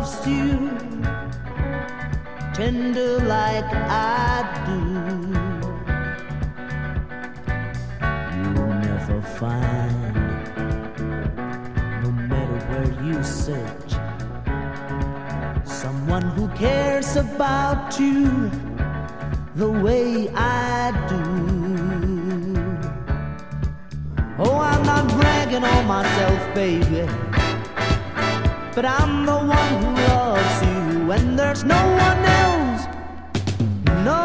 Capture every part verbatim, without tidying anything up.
loves you tender like I do. You'll never find, no matter where you search, someone who cares about you the way I do. Oh, I'm not bragging on myself, baby, but I'm the one who loves you, and there's no one else, no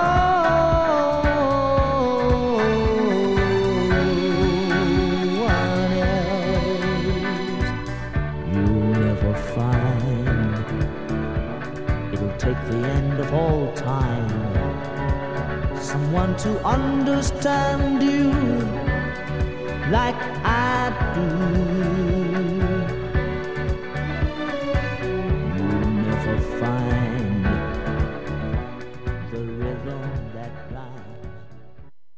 one else. You'll never find, it'll take the end of all time, someone to understand you like I do.